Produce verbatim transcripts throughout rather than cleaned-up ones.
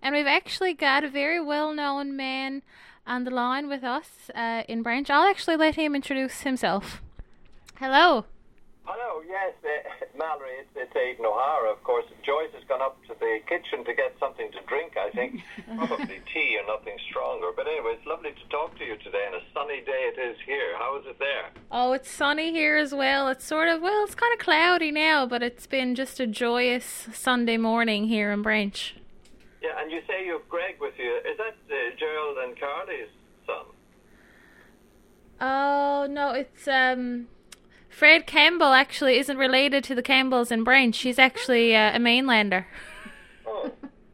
and we've actually got a very well-known man on the line with us uh, in Branch. I'll actually let him introduce himself. Hello. Hello, yes, uh, Mallory, it's, it's Aidan O'Hara, of course. Joyce has gone up to the kitchen to get something to drink, I think. Probably tea or nothing stronger. But anyway, it's lovely to talk to you today, and a sunny day it is here. How is it there? Oh, it's sunny here as well. It's sort of, well, it's kind of cloudy now, but it's been just a joyous Sunday morning here in Branch. Yeah, and you say you have Greg with you. Is that uh, Gerald and Carly's son? Oh, no, it's... um. Fred Campbell actually isn't related to the Campbells in Branch. She's actually uh, a mainlander. Oh.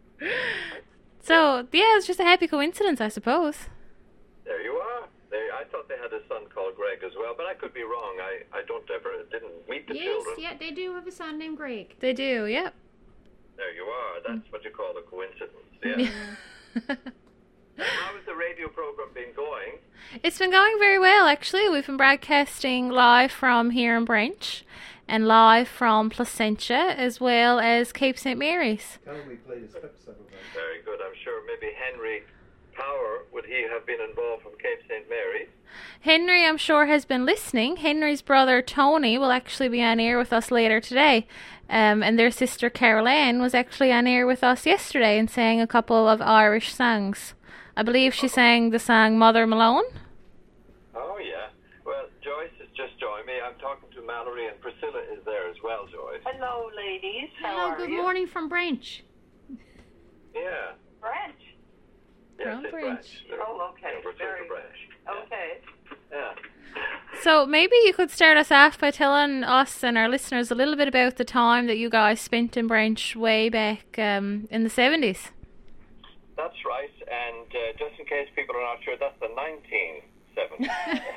So, yeah, it's just a happy coincidence, I suppose. There you are. There, I thought they had a son called Greg as well, but I could be wrong. I, I don't ever, didn't meet the yes, children. Yes, yeah, they do have a son named Greg. They do, yep. There you are. That's what you call a coincidence, yeah. How has the radio program been going? It's been going very well, actually. We've been broadcasting live from here in Branch and live from Placentia as well as Cape Saint Mary's. Can we play the scripts of it? Very good. I'm sure maybe Henry Power, would he have been involved from Cape Saint Mary's? Henry, I'm sure, has been listening. Henry's brother Tony will actually be on air with us later today. Um, and their sister Carol Ann was actually on air with us yesterday and sang a couple of Irish songs. I believe she sang the song Mother Malone. Oh, yeah. Well, Joyce has just joined me. I'm talking to Mallory, and Priscilla is there as well, Joyce. Hello, ladies. How Hello, are good you? morning from Branch. Yeah. Branch. Yes, From it's Branch. Branch. Oh, okay. Yeah, we're Very to Branch. Yeah. Okay. Yeah. So maybe you could start us off by telling us and our listeners a little bit about the time that you guys spent in Branch way back um, in the seventies. That's right, and uh, just in case people are not sure, that's the nineteen seventies.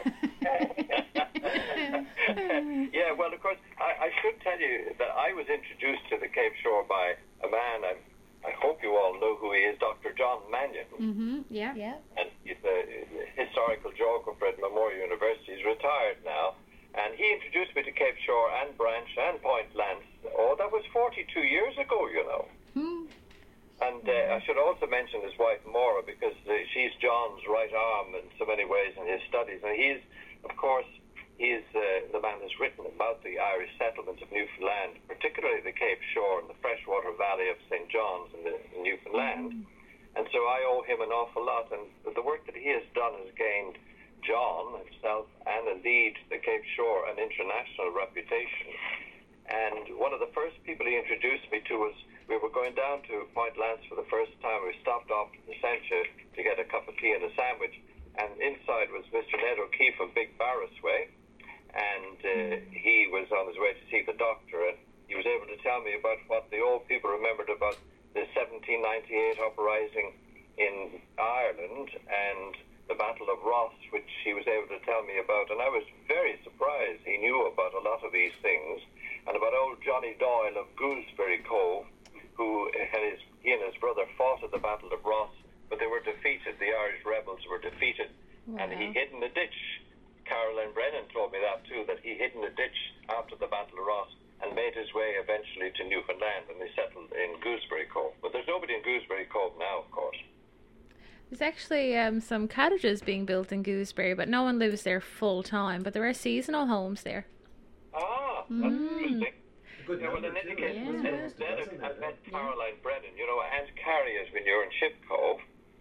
Yeah, well, of course, I, I should tell you that I was introduced to the Cape Shore by a man, I, I hope you all know who he is, Doctor John Mannion. Mm-hmm, yeah. Yeah. And he's a historical geographer at Memorial University. He's retired now. And he introduced me to Cape Shore and Branch and Point Lance. Oh, that was forty-two years ago, you know. Hmm. And uh, I should also mention his wife, Maura, because uh, she's John's right arm in so many ways in his studies. And he's, of course, he's uh, the man who's written about the Irish settlements of Newfoundland, particularly the Cape Shore and the freshwater valley of Saint John's in, the, in Newfoundland. Mm. And so I owe him an awful lot. And the work that he has done has gained John himself and indeed the Cape Shore an international reputation. And one of the first people he introduced me to was, we were going down to Point Lance for the first time. We stopped off at the Placentia to get a cup of tea and a sandwich. And inside was Mister Ned O'Keefe of Big Barrisway. And uh, he was on his way to see the doctor. And he was able to tell me about what the old people remembered about the seventeen ninety-eight uprising in Ireland and the Battle of Ross, which he was able to tell me about. And I was very surprised he knew about a lot of these things. And about old Johnny Doyle of Gooseberry Cove, who had his, he and his brother fought at the Battle of Ross, but they were defeated. The Irish rebels were defeated. Wow. And he hid in the ditch. Caroline Brennan told me that too, that he hid in the ditch after the Battle of Ross and made his way eventually to Newfoundland, and they settled in Gooseberry Cove. But there's nobody in Gooseberry Cove now, of course. There's actually um, some cottages being built in Gooseberry, but no one lives there full time. But there are seasonal homes there. Ah, that's Mm. interesting. Good Yeah, well, in number any too, case, isn't then, it? then Doesn't I it? met Caroline Brennan, you know, Aunt Carrie is when you're in Ship Cove,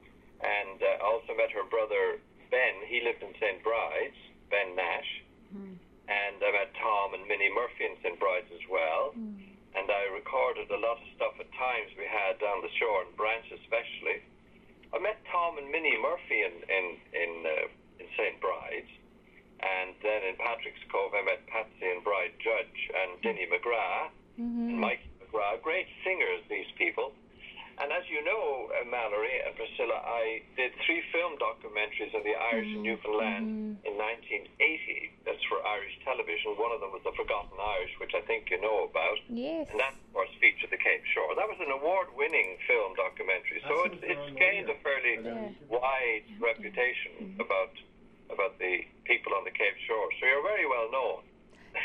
and uh, also met her brother Ben. He lived in Saint Bride's, Ben Nash, Mm. and I met Tom and Minnie Murphy in Saint Bride's as well, Mm. and I recorded a lot of stuff at times we had down the shore, in Branch especially. I met Tom and Minnie Murphy in in in, uh, in Saint Bride's. And then in Patrick's Cove, I met Patsy and Bride Judge and Dinny McGrath Mm-hmm. and Mike McGrath, great singers, these people. And as you know, uh, Mallory and Priscilla, I did three film documentaries on the Irish in Newfoundland in nineteen eighty. That's for Irish television. One of them was The Forgotten Irish, which I think you know about. Yes. And that, of course, featured the Cape Shore. That was an award-winning film documentary. So it's, it's gained a fairly Yeah. wide reputation about about the people on the Cape Shore. So you're very well known.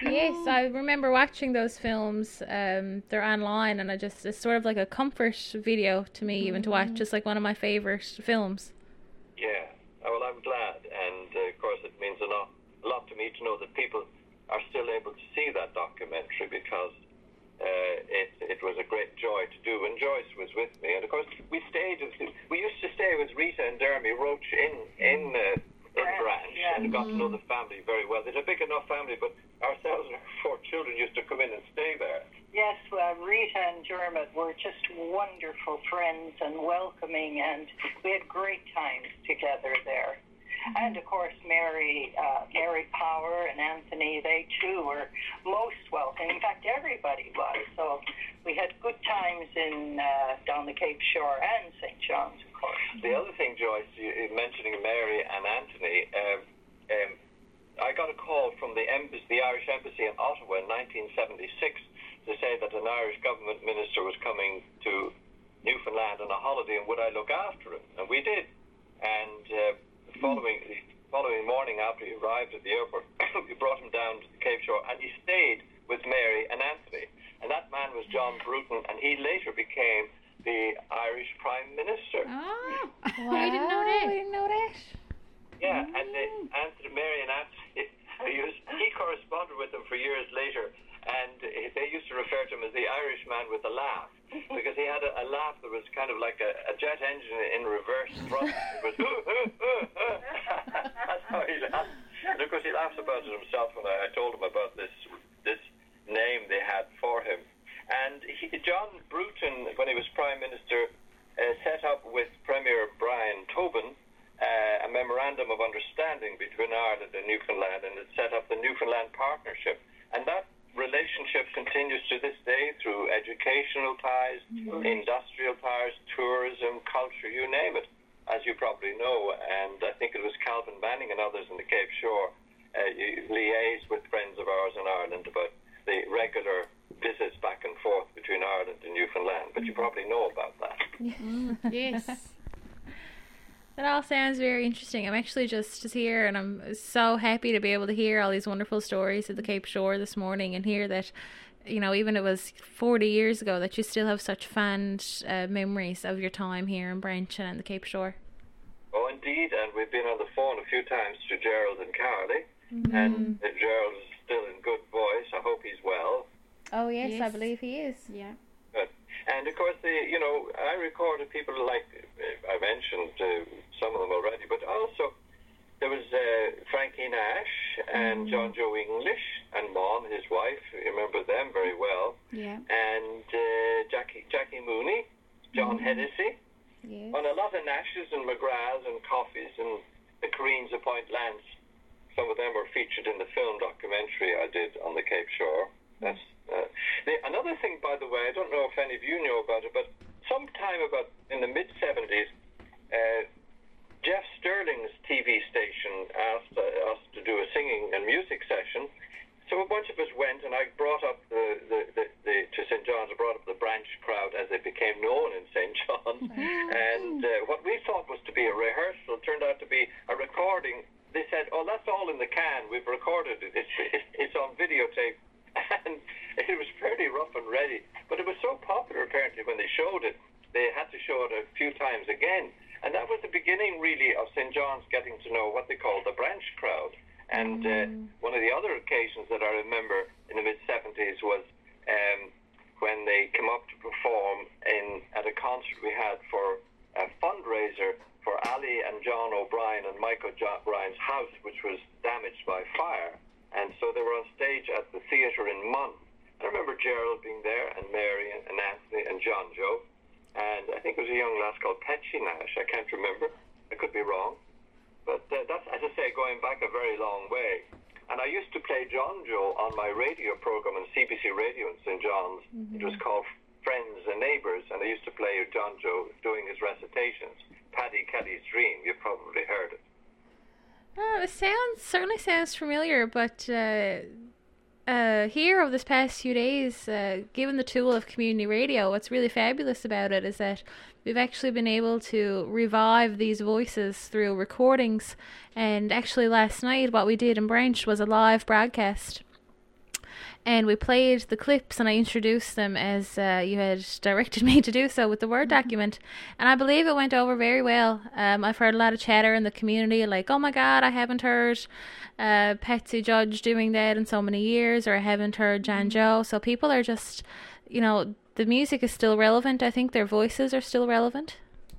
Yes, I remember watching those films. Um, they're online, and I just it's sort of like a comfort video to me, even to watch. Just like one of my favorite films. Yeah. Oh, well, I'm glad, and uh, of course it means a lot, a lot to me to know that people are still able to see that documentary, because uh, it it was a great joy to do, and Joyce was with me, and of course we stayed. We used to stay with Rita and Jeremy Roach in in uh, in Branch, yeah. and got to know the family very well. They're a big enough family, but ourselves and our four children used to come in and stay there. Yes, well, Rita and Dermot were just wonderful friends and welcoming, and we had great times together there. And of course, Mary, uh, Mary Power and Anthony, they too were most welcome. In fact, everybody was. So we had good times in uh, down the Cape Shore and Saint John's, of course. The other thing, Joyce, you, mentioning Mary and Anthony, um, um, I got a call from the embassy, the Irish Embassy in Ottawa in nineteen seventy-six to say that an Irish government minister was coming to Newfoundland on a holiday, and would I look after him? And we did. And uh, the following the following morning, after he arrived at the airport, we brought him down to the Cape Shore, and he stayed with Mary and Anthony. And that man was John Bruton, and he later became the Irish Prime Minister. Oh, Wow, I didn't know I that. didn't know that. Yeah, and the, Anthony, Mary and Anthony, he, was, he corresponded with them for years later, and they used to refer to him as the Irishman with a laugh, because he had a, a laugh that was kind of like a, a jet engine in reverse thrust. It was, that's how he laughed. And of course he laughs about it himself when I, I told him about this this name they had for him. And he, John Bruton, when he was Prime Minister, uh, set up with Premier Brian Tobin Uh, a memorandum of understanding between Ireland and Newfoundland, and it set up the Newfoundland Partnership. And that relationship continues to this day through educational ties, mm-hmm. industrial ties, tourism, culture, you name it, as you probably know. And I think it was Calvin Manning and others in the Cape Shore uh, liaised with friends of ours in Ireland about the regular visits back and forth between Ireland and Newfoundland. But you probably know about that. Mm, yes. That all sounds very interesting. I'm actually just, just here, and I'm so happy to be able to hear all these wonderful stories at the Cape Shore this morning, and hear that, you know, even it was forty years ago, that you still have such fond uh, memories of your time here in Branchin and the Cape Shore. Oh, indeed, and we've been on the phone a few times to Gerald and Carly, Mm-hmm. and uh, Gerald is still in good voice. I hope he's well. Oh, yes, Yes. I believe he is. Yeah. Good. And of course, the you know, I recorded people like uh, I mentioned uh, some of them already, but also there was uh, Frankie Nash and Mm-hmm. John Joe English and Mom, his wife. You remember them very well. Yeah. And uh, Jackie Jackie Mooney, John Mm-hmm. Hennessy, Yes. and a lot of Nashes and McGraths and Coffees and the Careens of Point Lance. Some of them were featured in the film documentary I did on the Cape Shore. That's uh, the, another thing, by the way. I don't know if any of you know about it, but sometime about in the mid seventies, uh, Jeff Sterling's T V station asked uh, us to do a singing and music session. So a bunch of us went, and I brought up the, the, the, the to Saint John's. I brought up the Branch crowd as they became known in Saint John's, and uh, what we thought was to be a rehearsal turned out to be a recording. They said, "Oh, that's all in the can. We've recorded it. It's it's on videotape." And it was fairly rough and ready, but it was so popular apparently when they showed it, they had to show it a few times again. And that was the beginning really of Saint John's getting to know what they call the Branch crowd. And uh, one of the other occasions that I remember in the mid seventies was um, when they came up to perform in at a concert we had for a fundraiser for Ali and John O'Brien and Mike O'Brien's house, which was damaged by fire. And so they were on stage at the theatre in Munn. I remember Gerald being there, and Mary and Anthony and John Joe. And I think it was a young lass called Petchy Nash. I can't remember. I could be wrong. But uh, that's, as I say, going back a very long way. And I used to play John Joe on my radio program on C B C Radio in Saint John's. Mm-hmm. It was called Friends and Neighbours. And I used to play John Joe doing his recitations. Paddy Kelly's Dream. You've probably heard it. Oh, it sounds certainly sounds familiar, but uh, uh, here over this past few days, uh, given the tool of community radio, what's really fabulous about it is that we've actually been able to revive these voices through recordings. And actually, last night, what we did in Branch was a live broadcast and we played the clips, and I introduced them as uh, you had directed me to do so with the Word document, and I believe it went over very well. Um, I've heard a lot of chatter in the community, like, oh my God, I haven't heard uh, Patsy Judge doing that in so many years, or I haven't heard Jan Joe. So people are just, you know, the music is still relevant. I think their voices are still relevant.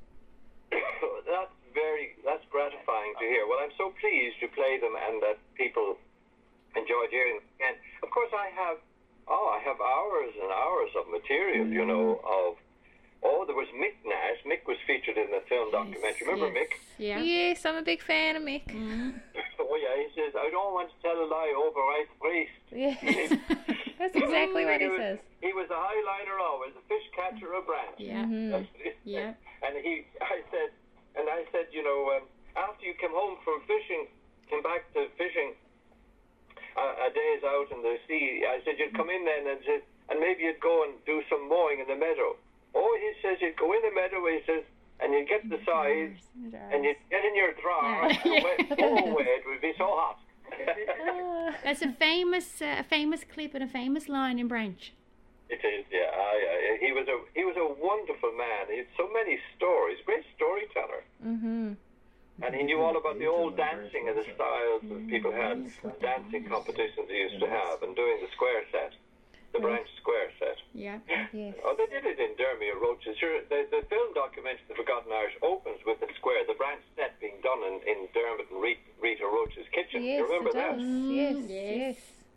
That's very, that's gratifying to hear. Well, I'm so pleased you play them and that people enjoyed hearing them again. Of course, I have, oh, I have hours and hours of material, you know, of, oh, there was Mick Nash. Mick was featured in the film documentary. Remember yes. Mick? Yeah. Yes, I'm a big fan of Mick. Oh, yeah, he says, I don't want to tell a lie over Ice Priest. Yes, that's exactly what he was, says. He was a highliner always, a fish catcher of branch. Yeah. That's what he Yeah. said. And he, I said, and I said, you know, um, after you came home from fishing, came back to fishing uh, a day's out in the sea, I said, you'd come in then and said, and maybe you'd go and do some mowing in the meadow. Oh, he says, you'd go in the meadow, he says, and you'd get the size, and you'd get in your drawers, Yeah. and wait, oh, wait, it would be so hot. That's a famous, uh, a famous clip and a famous line in Branch. It is, yeah. I, I, he was a he was a wonderful man. He had so many stories, great storyteller. Mm-hmm. And he knew all about the old dancing and the styles that people had, dancing competitions they used to have, and doing the square set, the branch square set. Yeah. Yes. Oh, they did it in Dermot Roaches. Sure, the, the film documentary, The Forgotten Irish, opens with the square, the branch set being done in, in Dermot and Rita, Rita Roach's kitchen. Yes, you remember it that? does. Yes, yes. yes.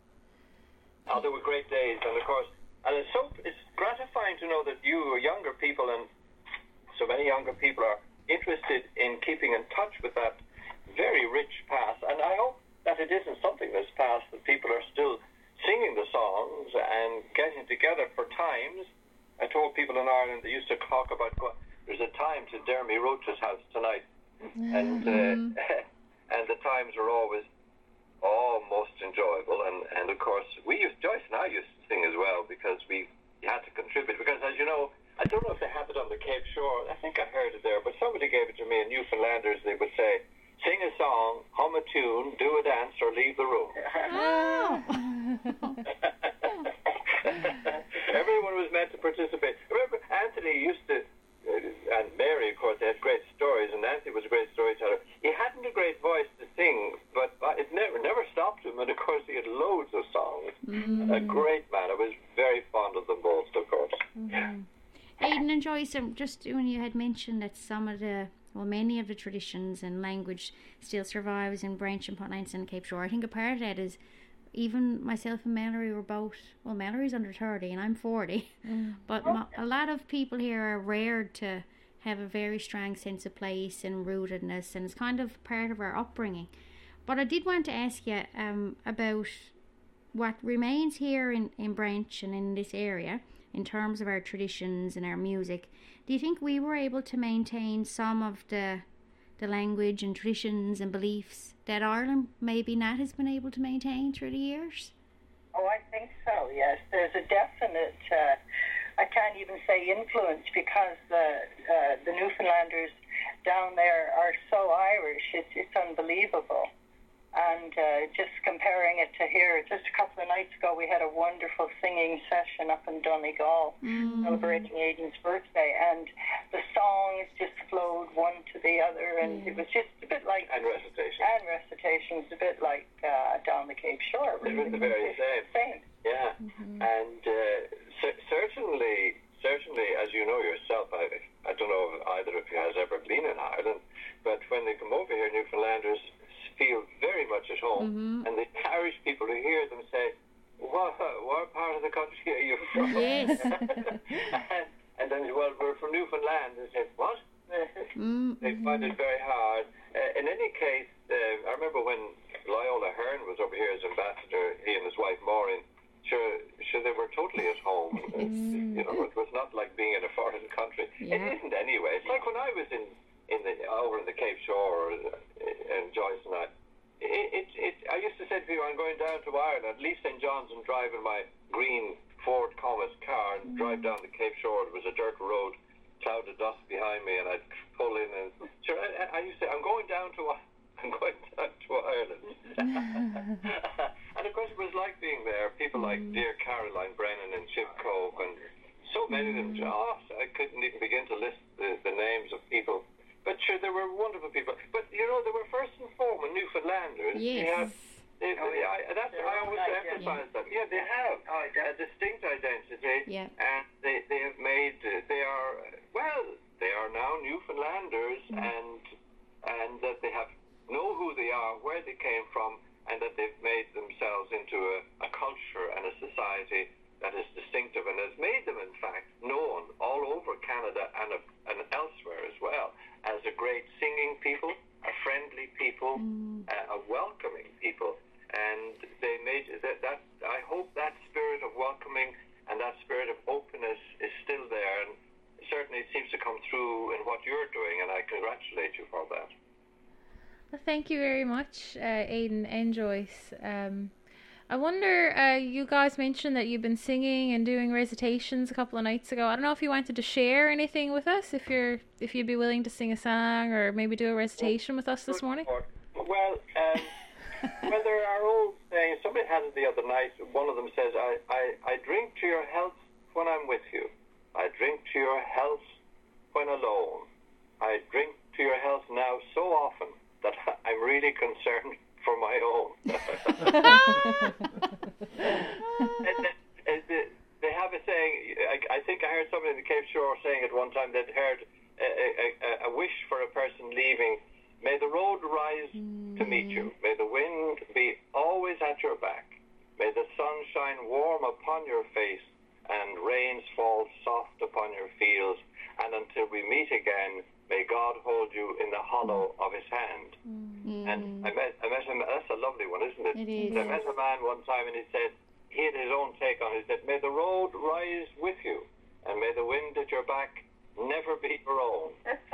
Oh, they were great days, and of course, and it's so it's gratifying to know that you younger people and so many younger people are interested in keeping in touch with that very rich past. And I hope that it isn't something that's past, that people are still singing the songs and getting together for times. I told people in Ireland they used to talk about go- there's a time to Dermy Roach's house tonight, and uh, and the times are always oh most enjoyable. And and of course we used Joyce and I used to sing as well because we had to contribute, because as you know, I don't know if they have it on the Cape Shore. I think I heard it there, but somebody gave it to me in Newfoundlanders. They would say, sing a song, hum a tune, do a dance, or leave the room. Oh. Everyone was meant to participate. Remember, Anthony used to, uh, and Mary, of course, they had great stories, and Anthony was a great storyteller. He hadn't a great voice to sing, but it never never stopped him, and of course he had loads of songs. Mm. A great man. I was very fond of them both, of course. Mm-hmm. Aidan and Joyce, um, just when you had mentioned that some of the, well, many of the traditions and language still survives in Branch and Potlands and Cape Shore, I think a part of that is even myself and Mallory were both, well, Mallory's under thirty and I'm forty, mm. but mo- a lot of people here are reared to have a very strong sense of place and rootedness, and it's kind of part of our upbringing. But I did want to ask you um, about what remains here in, in Branch and in this area in terms of our traditions and our music. Do you think we were able to maintain some of the the language and traditions and beliefs that Ireland maybe not has been able to maintain through the years? Oh, I think so, yes. There's a definite, uh, I can't even say influence, because the, uh, the Newfoundlanders down there are so Irish, it's, it's unbelievable. And uh, just comparing it to here, just a couple of nights ago, we had a wonderful singing session up in Donegal, mm. celebrating Aidan's birthday, and the songs just flowed one to the other, and mm. it was just a bit like... And recitation. And recitations, a bit like uh, down the Cape Shore. It was the very same. Same. Yeah, mm-hmm. and uh, c- certainly, certainly, as you know yourself, I, I don't know if either of you has ever been in Ireland, but when they come over here, Newfoundlanders feel very much at home, mm-hmm. and the Irish people who hear them say, what, what part of the country are you from? Yes. and, and then, well, we're from Newfoundland. They say, what? Mm-hmm. They find it very hard. Uh, in any case, uh, I remember when Loyola Hearn was over here as ambassador, he and his wife Maureen, sure, sure they were totally at home. You know, it was not like being in a foreign country. Yeah. It isn't anyway. It's like when I was in in the over in the Cape Shore, uh, and Joyce and I, it, it, it, I used to say to people, I'm going down to Ireland, at least Saint John's, and drive in my green Ford Comet car and mm. drive down the Cape Shore. It was a dirt road, cloud of dust behind me, and I'd pull in and sure. I, I used to say, I'm going down to I'm going down to Ireland. And of course, it was like being there. People like Caroline Brennan in Ship Cove, and so many of them. Oh, I couldn't even begin to list the, the names of people. But sure, there were wonderful people. But, you know, they were first and foremost Newfoundlanders. Yes. They have, they, Oh, they, yeah. I, that's, They're I all always like, emphasize that. Yeah, they have Oh, a yeah. distinct identity. Yeah. And they, they have made, uh, they are, uh, well, they are now Newfoundlanders, Mm. and and that they have know who they are, where they came from, and that they've made themselves into a, a culture and a society that is distinctive and has made them, in fact, known all over Canada and, uh, and elsewhere as well as a great singing people, a friendly people, Mm. uh, a welcoming people. And they made that, that. I hope that spirit of welcoming and that spirit of openness is still there, and certainly it seems to come through in what you're doing, and I congratulate you for that. Well, thank you very much, uh, Aidan and Joyce. Um, I wonder, uh, you guys mentioned that you've been singing and doing recitations a couple of nights ago. I don't know if you wanted to share anything with us, if you're, if you'd be willing to sing a song or maybe do a recitation with us this morning. Well, um, well, there are old sayings. Somebody had it the other night. One of them says, I, I, I drink to your health when I'm with you. I drink to your health when alone. I drink to your health now so often that I'm really concerned for my own. and, and, and they have a saying, I, I think I heard somebody in the Cape Shore saying at one time they'd heard a, a, a, a wish for a person leaving. May the road rise to meet you. May the wind be always at your back. May the sun shine warm upon your face and rains fall soft upon your fields. And until we meet again, may God hold you in the hollow of his hand. Mm. And I met, I met him, that's a lovely one, isn't it? It is. I met a man one time and he said, he had his own take on it. He said, may the road rise with you and may the wind at your back never be your own.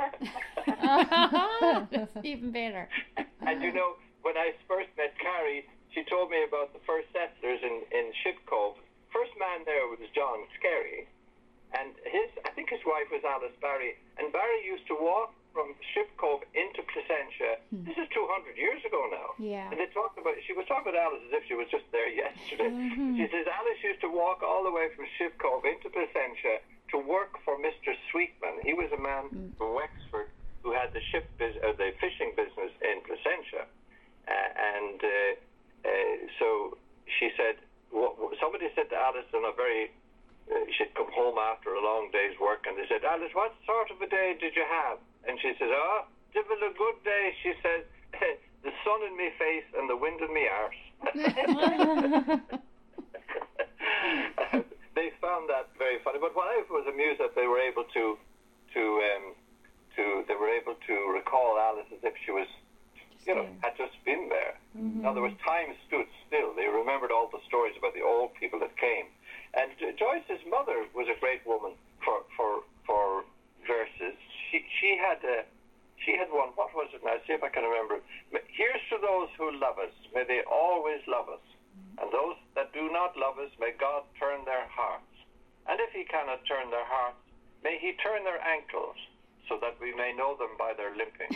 That's even better. And you know, when I first met Carrie, she told me about the first settlers in, in Ship Cove. First man there was John Skerry, and his, I think his wife was Alice Barry, and Barry used to walk from Ship Cove into Placentia. Hmm. This is two hundred years ago now. Yeah. And they talked about, she was talking about Alice as if she was just there yesterday. Mm-hmm. She says Alice used to walk all the way from Ship Cove into Placentia to work for Mister Sweetman. He was a man mm. from Wexford who had the ship, bus- uh, the fishing business in Placentia. Uh, and uh, uh, so she said, what, somebody said to Alice on a very, uh, she'd come home after a long day's work, and they said, Alice, what sort of a day did you have? And she said, oh, it was a good day. She said, the sun in me face and the wind in me arse. They found that very funny. But what I was amused that they were able to, to, um, to, they were able to recall Alice as if she was, you know, had just been there. Mm-hmm. In other words, time stood still. They remembered all the stories about the old people that came. And uh, Joyce's mother was a great woman for for for verses. She she had uh, she had one. What was it now? See if I can remember. Here's to those who love us. May they always love us. And those that do not love us, may God turn their hearts. And if he cannot turn their hearts, may he turn their ankles, so that we may know them by their limping.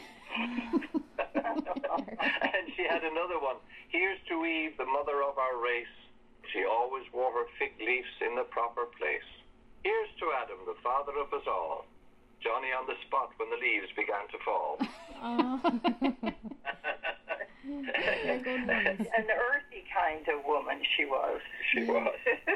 And she had another one. Here's to Eve, the mother of our race. She always wore her fig leaves in the proper place. Here's to Adam, the father of us all. Johnny on the spot when the leaves began to fall. Oh. An earthy kind of woman she was. She was.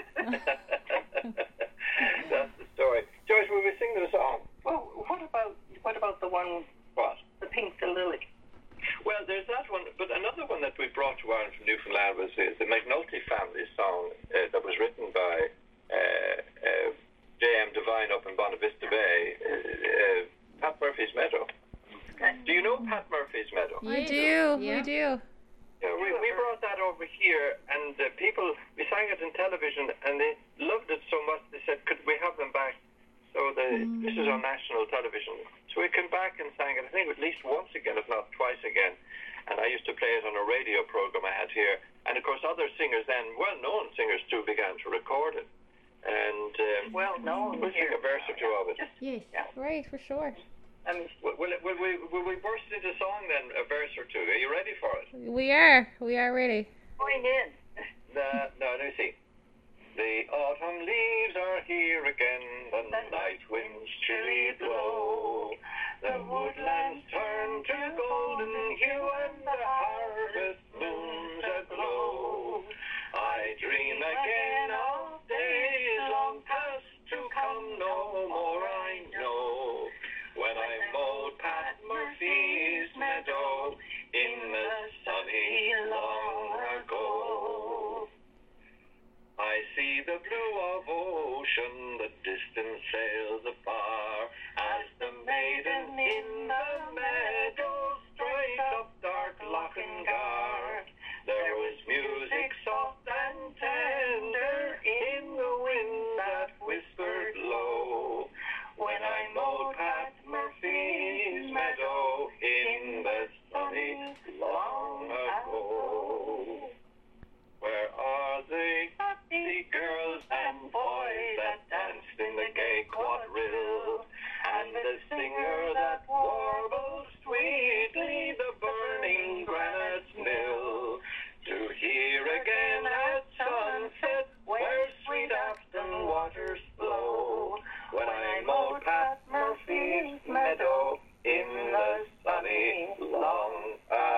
That's the story. Joyce, will we sing the song? Well, what about what about the one? What? The Pink the Lily. Well, there's that one, but another one that we brought to Ireland from Newfoundland was uh, the McNulty family song uh, that was written by uh, uh, J M Devine up in Bonavista Bay, uh, uh, Pat Murphy's Meadow. Okay. Do you know Pat Murphy's Meadow? We do, yeah. we do. Yeah, we, we brought that over here, and uh, people, we sang it in television, and they loved it so much, they said, could we have them back? So the, mm. this is on national television. So we came back and sang it, I think at least once again, if not twice again. And I used to play it on a radio program I had here. And of course, other singers then, well-known singers too, began to record it. And um, well-known we'll sing a verse or two of it. Yes, yeah. Right, for sure. I mean, will, will, will, we, will we burst into song then, a verse or two? Are you ready for it? We are. We are ready. Going in. Uh, no, let me see. The autumn leaves are here again, the night winds chilly blow. The woodlands turn to golden hue and the harvest moons aglow. I dream again of days long past to come, no more I know. When I mowed Pat Murphy's meadow in the sunny long ago. I see the blue of ocean, the distant sails afar, as the maiden in the meadow straight up dark Lochingar. There was music soft and tender in the wind that whispered low. When I mowed Pat Murphy's meadow in the sunny long ago. Where are the happy girls and boys that danced in the gay quadrille, and the singer that warbled sweetly the burning granite mill? To hear again at sunset where sweet Afton waters flow, when I mowed Pat Murphy's meadow in the sunny long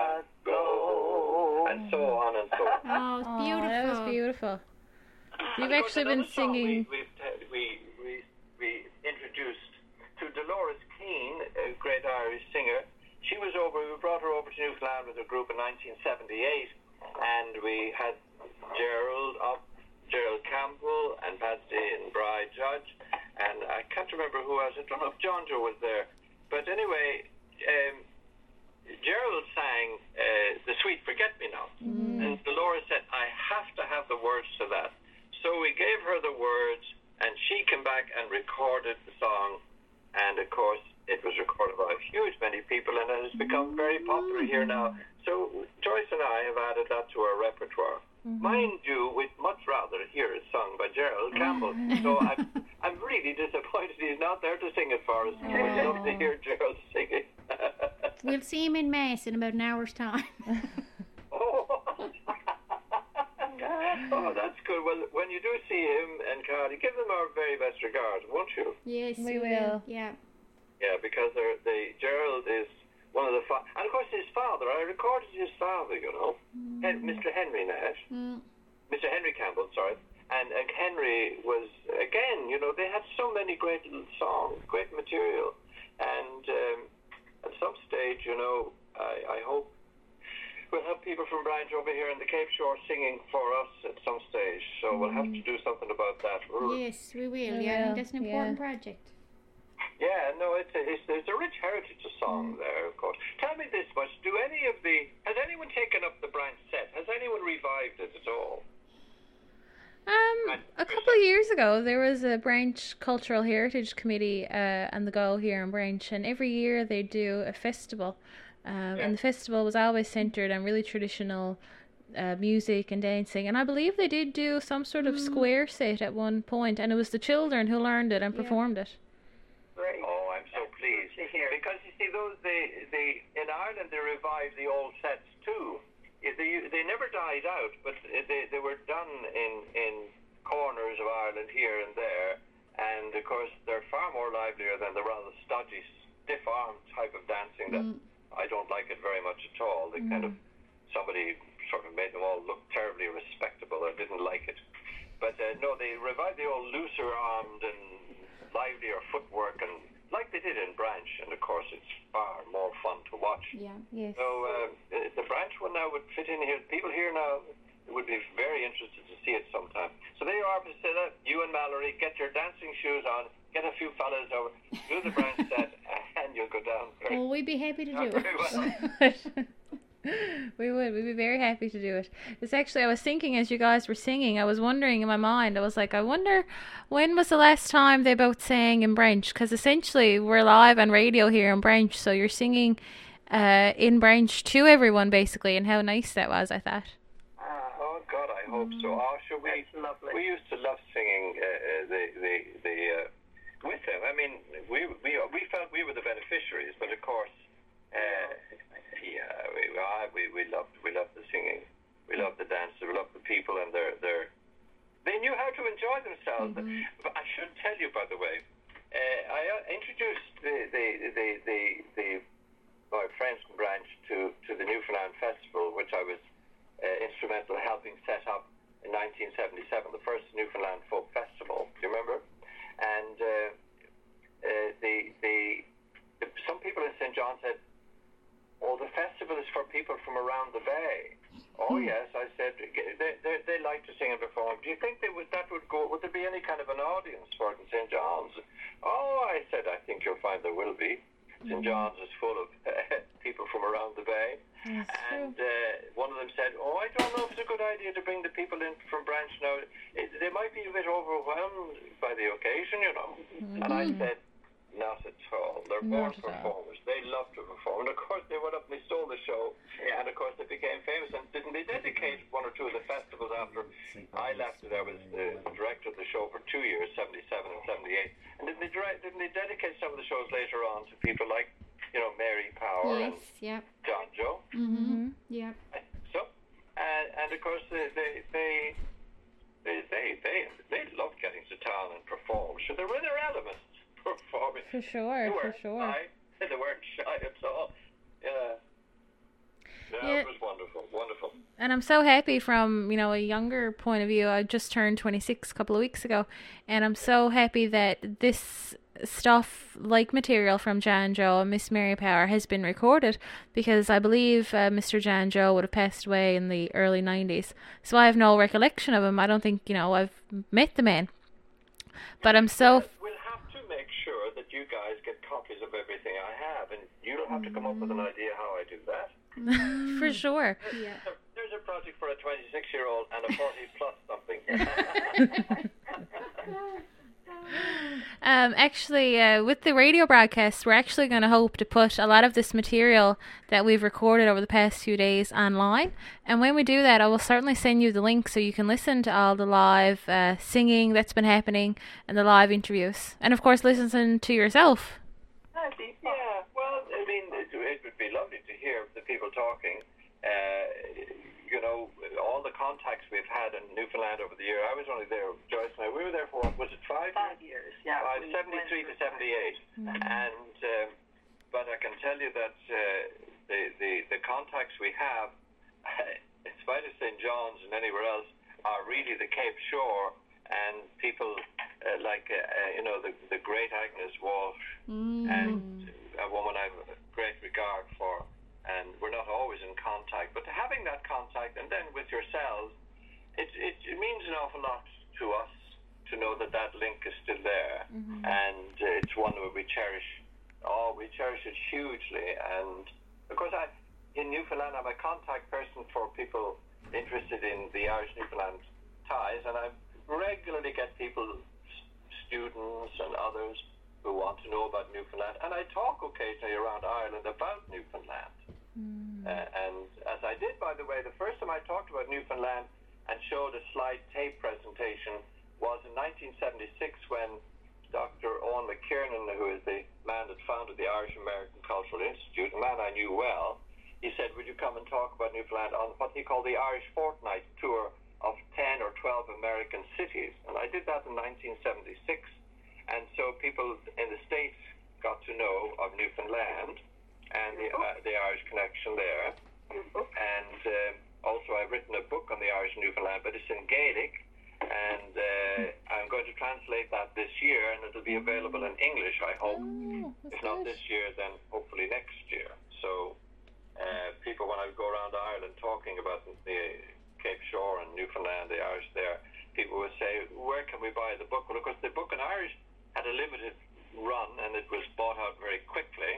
ago. And so on and so on. Oh, it's Oh, beautiful. that was beautiful. You've And of course, actually been another song singing. We, we've, we, we, we introduced to Dolores Keane, a great Irish singer. She was over, we brought her over to Newfoundland with a group in nineteen seventy-eight, and we had Gerald up, Gerald Campbell, and Patsy and Bride Judge, and I can't remember who else. I don't know if John Joe was there. But anyway, um, Gerald sang uh, The Sweet Forget-Me-Not. Mm. And Dolores said, I have to have the words to that. So we gave her the words, and she came back and recorded the song. And, of course, it was recorded by a huge many people, and it has become very popular here now. So Joyce and I have added that to our repertoire. Mm-hmm. Mind you, we'd much rather hear it sung by Gerald Campbell. So I'm, I'm really disappointed he's not there to sing it for us. We'd love to hear Gerald sing it. We'll see him in Mass in about an hour's time. Oh. Oh, that's good. Well, when you do see him and Carly, give them our very best regards, won't you? Yes, We will. Yeah. Yeah, because they're, they Gerald is one of the fa- and of course his father. I recorded his father, you know, Hen- Mister Henry Nash, Mm. Mister Henry Campbell, sorry. And, and Henry was again, you know, they had so many great little songs, great material, and um, at some stage, you know, I, I hope we'll have people from Branch over here in the Cape Shore singing for us at some stage. So we'll have to do something about that. Yes, we will. We Yeah, I will, think that's an important project. Yeah, no, it's a, it's, it's a rich heritage of song there, of course. Tell me this much: do any of the has anyone taken up the Branch set? Has anyone revived it at all? Um, a couple of years ago, there was a Branch Cultural Heritage Committee uh, on the go here in Branch, and every year they do a festival. Um, Yeah. And the festival was always centered on really traditional uh, music and dancing. And I believe they did do some sort of square set at one point, and it was the children who learned it and Yeah. performed it. Great. Oh, I'm so pleased to hear. because you see, those they they in Ireland they revived the old sets too. Yeah, They they never died out, but they they were done in in corners of Ireland here and there, and of course they're far more livelier than the rather stodgy, stiff-armed type of dancing that Mm. I don't like it very much at all. They kind of somebody sort of made them all look terribly respectable. I didn't like it, but uh, no, they revived the old looser-armed and livelier footwork, and like they did in Branch, and of course it's far more fun to watch. Yeah. Yes. So uh, the- the Branch one now would fit in here. People here now would be very interested to see it sometime. So there you are, Priscilla, you and Mallory, get your dancing shoes on, get a few fellas over, do the Branch set, and you'll go down very, Well, we'd be happy to do very it. well. We would. We'd be very happy to do it. It's actually, I was thinking as you guys were singing, I was wondering in my mind, I was like, I wonder when was the last time they both sang in Branch? Because essentially we're live on radio here in Branch, so you're singing uh, in Branch to everyone basically, and how nice that was, I thought. Oh God, I hope so. Oh, sure, we That's lovely. we used to love singing uh, uh, the the the uh, with them. I mean, we we we felt we were the beneficiaries, but of course, uh, yeah, we uh, we we loved we loved the singing, we loved the dance, we loved the people, and their their they knew how to Newfoundland Festival, which I was uh, instrumental in helping set up in nineteen seventy-seven, the first Newfoundland Folk Festival. Do you remember? And uh, uh, the, the the some people in Saint John said, "Oh, the festival is for people from around the bay." Oh yes, I said they, they they like to sing and perform. Do you think they would that would go? Would there be any kind of an audience for it in Saint John's? Oh, I said I think you'll find there will be. Saint John's is full of uh, people from around the bay. That's And uh, one of them said, "Oh, I don't know if it's a good idea to bring the people in from Branch now. It, they might be a bit overwhelmed by the occasion, you know." Mm-hmm. And I said, "Not at all. They're born performers. They love to perform." And of course, they went up and they stole the show. Yeah. And of course, they became famous. And didn't they dedicate one or two of the festivals after I left? I was the director of the show for two years, seventy-seven and seventy-eight. And didn't they, didn't they dedicate some of the shows later on to people like, you know, Mary Power Yes, and yep. John Joe? Mm-hmm. Yep. So, and, and of course, they they they they they they, they loved getting to town and perform. So they were in their elements performing. For sure, they for weren't sure. Shy. They weren't shy at all. Yeah. Yeah, Yeah. it was wonderful, wonderful. And I'm so happy from, you know, a younger point of view. I just turned twenty-six a couple of weeks ago, and I'm so happy that this stuff, like material from Jan Joe and Miss Mary Power, has been recorded, because I believe uh, Mister Jan Joe would have passed away in the early nineties. So I have no recollection of him. I don't think, you know, I've met the man. But I'm so... We'll have to make sure that you guys get copies of everything I have, and you don't have to come up with an idea how I do that. For sure. Yeah. There's a project for a twenty-six-year-old and a forty-plus something. Um, actually, uh, with the radio broadcast, we're actually going to hope to put a lot of this material that we've recorded over the past few days online. And when we do that, I will certainly send you the link so you can listen to all the live uh, singing that's been happening and the live interviews. And of course, listen to yourself. Yeah, well, I mean, it, it would be lovely to hear the people talking. Uh, you know, all the contacts we've had in Newfoundland over the year. I was only there, Joyce and I, we were there for, what, was it five? Five years, yeah. Five, we seventy-three to went seventy-eight. Mm-hmm. And, um, but I can tell you that uh, the, the, the contacts we have, in spite of Saint John's and anywhere else, are really the Cape Shore and people uh, like, uh, uh, you know, the, the great Agnes Walsh, Mm. and a woman I have a great regard for, and we're not always in contact, but having that contact and then with yourselves, it, it, it means an awful lot to us to know that that link is still there. Mm-hmm. And uh, it's one that we cherish. Oh, we cherish it hugely. And of course, I, in Newfoundland, I'm a contact person for people interested in the Irish Newfoundland ties, and I regularly get people, students and others, who want to know about Newfoundland, and I talk occasionally around Ireland about Newfoundland. Mm. Uh, and as I did, by the way, the first time I talked about Newfoundland and showed a slide tape presentation was in nineteen seventy-six, when Doctor Owen McKiernan, who is the man that founded the Irish American Cultural Institute, a man I knew well, he said, "Would you come and talk about Newfoundland on what he called the Irish Fortnight tour of ten or twelve American cities?" And I did that in nineteen seventy-six. And so people in the States got to know of Newfoundland and the, uh, the Irish connection there. And uh, also I've written a book on the Irish Newfoundland, but it's in Gaelic. And uh, I'm going to translate that this year, and it'll be available in English, I hope. Oh, if not this year, then hopefully next year. So uh, people, when I go around Ireland talking about the Cape Shore and Newfoundland, the Irish there, people will say, "Where can we buy the book?" Well, of course, the book in Irish had a limited run, and it was bought out very quickly.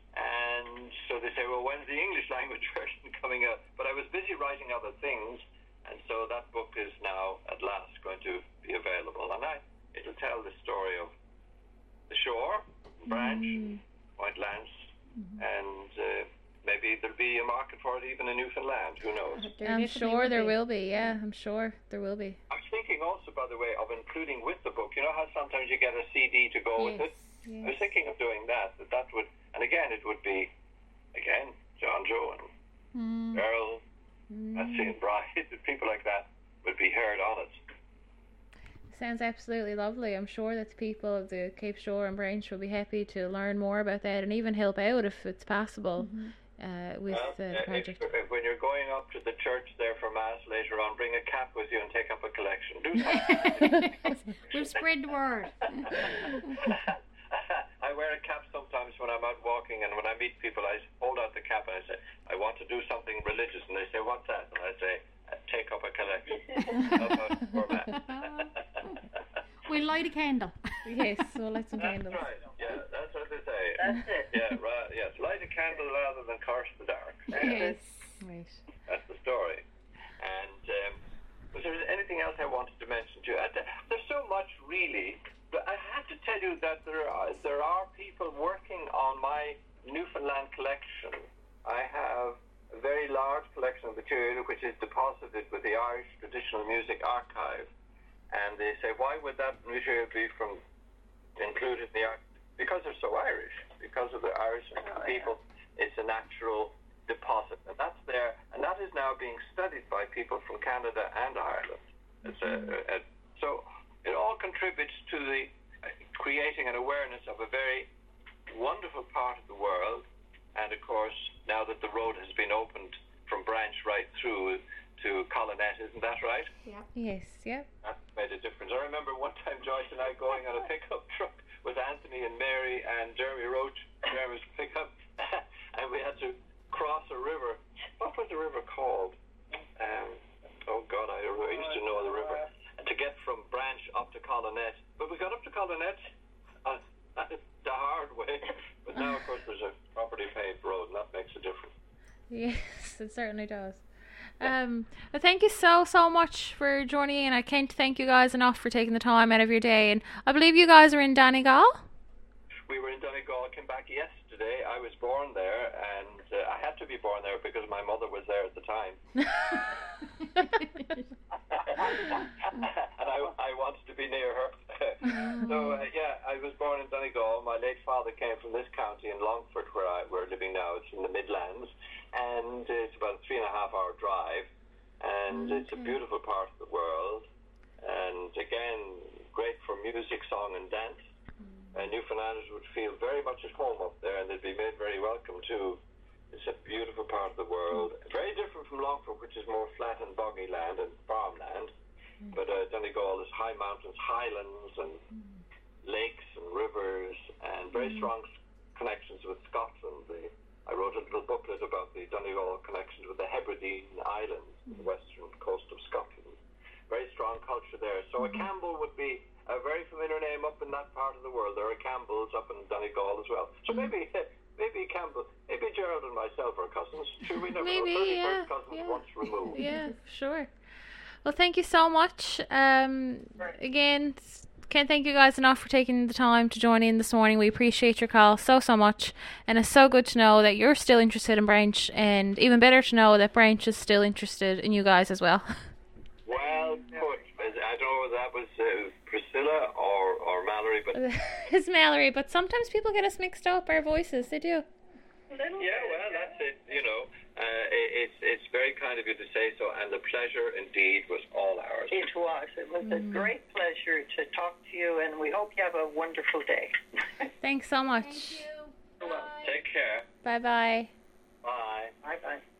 And so they say, "Well, when's the English language version coming out?" But I was busy writing other things, and so that book is now at last going to be available. And I, it'll tell the story of the shore, Branch, mm-hmm. Point Lance, mm-hmm. and uh, maybe there'll be a market for it even in Newfoundland. Who knows? I'm sure there will be. Yeah, I'm sure there will be. I was thinking also, by the way, of including with the book. You know how sometimes you get a C D to go yes, with it? Yes. I was thinking of doing that. That that would, and again, it would be, again, John Joe and Mm. Earl, Mm. Betsy and Bride, people like that would be heard on it. Sounds absolutely lovely. I'm sure that the people of the Cape Shore and Branch will be happy to learn more about that and even help out if it's possible. Mm-hmm. uh, with Well, uh, the uh, if, project. if, when you're going up to the church there for Mass later on, bring a cap with you and take up a collection. Do something. We'll spread the word. I wear a cap sometimes when I'm out walking, and when I meet people, I hold out the cap and I say, I want to do something religious. And they say, what's that? And I say, take up a collection. Help out for Mass. We'll light a candle. Yes, we'll light some That's candles. right. Yeah, that's what they say. That's it. Yeah, right. Yes, light a candle rather than curse the dark. Yes. Right. That's the story. And um, was there anything else I wanted to mention to you? Uh, There's so much, really. But I have to tell you that there are there are people working on my Newfoundland collection. I have a very large collection of material which is deposited with the Irish Traditional Music Archive. And they say, why would that material be from included in the art? Because they're so Irish, because of the Irish people. It's a natural deposit, and that's there, and that is now being studied by people from Canada and Ireland. It's a, a, so it all contributes to the uh, creating an awareness of a very wonderful part of the world. And of course, now that the road has been opened from Branch right through to Collinet, isn't that right? Yes, yeah. That made a difference. I remember one time Joyce and I going on a pickup truck with Anthony and Mary and Jeremy Roach, Jeremy's pickup, and we had to cross a river. What was the river called? Um, oh God, I, I used to know the river. To get from Branch up to Collinet. But we got up to Collinet uh, the hard way. But now, of course, there's a properly paved road, and that makes a difference. Yes, it certainly does. Um, well, thank you so, so much for joining in. I can't thank you guys enough for taking the time out of your day. And I believe you guys are in Donegal? We were in Donegal, came back yesterday. I was born there, and uh, I had to be born there because my mother was there at the time. And I, I wanted to be near her. So, uh, yeah, I was born in Donegal. My late father came from this county in Longford, where I, we're living now. It's in the Midlands. And it's about a three and a half hour drive. And okay. It's a beautiful part of the world. And again, great for music, song, and dance. And Newfoundlanders would feel very much at home up there, and they'd be made very welcome too. It's a beautiful part of the world. Very different from Longford, which is more flat and boggy land and farmland. Mm. But uh, Donegal is high mountains, highlands, and mm. lakes and rivers, and very mm. strong connections with Scotland. The, I wrote a little booklet about the Donegal connections with the Hebridean Islands, mm. the western coast of Scotland. Very strong culture there. So mm. a Campbell would be a very familiar name up in that part of the world. There are Campbells up in Donegal as well. So maybe maybe Campbell, maybe Gerald and myself are cousins. Sure, we never maybe, know. thirty-first yeah, cousins yeah. once removed. Yeah, sure. Well, thank you so much. Um, again, can't thank you guys enough for taking the time to join in this morning. We appreciate your call so, so much. And it's so good to know that you're still interested in Branch, and even better to know that Branch is still interested in you guys as well. Well put. I don't know whether that was uh, Priscilla or, or Mallory, but it's Mallory. But sometimes people get us mixed up, our voices. They do. Yeah, well, that's it. You know, uh, it, it's it's very kind of you to say so, and the pleasure indeed was all ours. It was. It was mm. a great pleasure to talk to you, and we hope you have a wonderful day. Thanks so much. Thank you. Well, take care. Bye bye. Bye. Bye bye.